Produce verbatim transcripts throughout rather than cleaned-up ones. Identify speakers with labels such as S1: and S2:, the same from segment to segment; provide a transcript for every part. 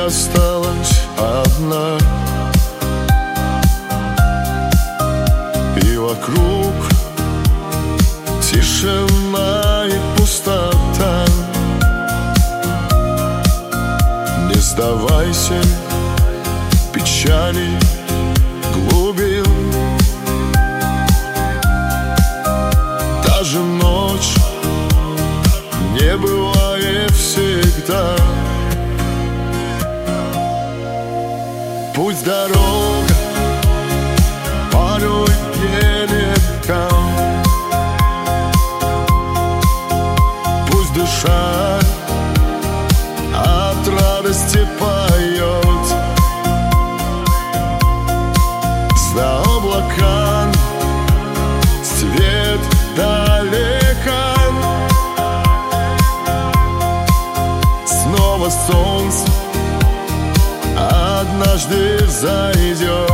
S1: осталась одна, и вокруг тишина и пустота. Не сдавайся печали глубин, даже ночь не бывает всегда. Пусть дорога порой нелегка, пусть душа от радости поет, за облака свет далека. Снова солнце однажды взойдет.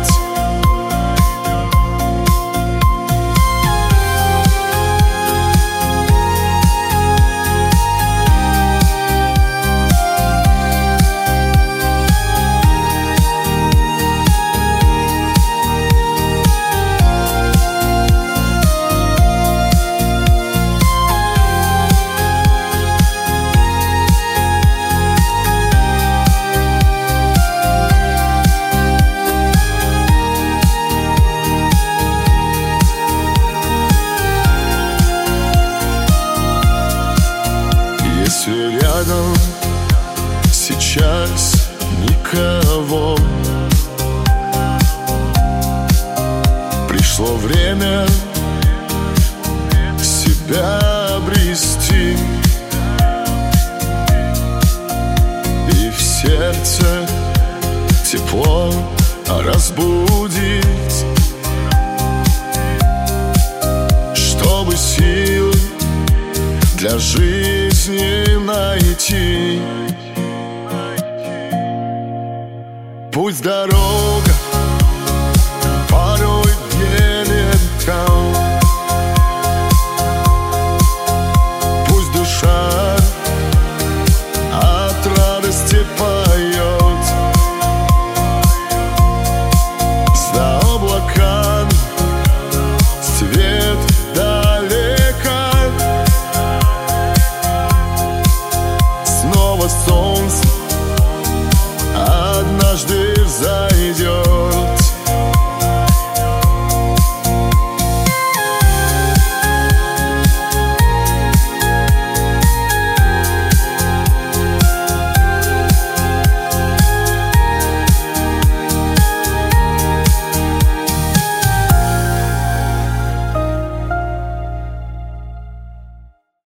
S1: Если рядом сейчас никого, пришло время себя обрести, и в сердце тепло разбудить, чтобы силы для жизни найти. Пусть дорога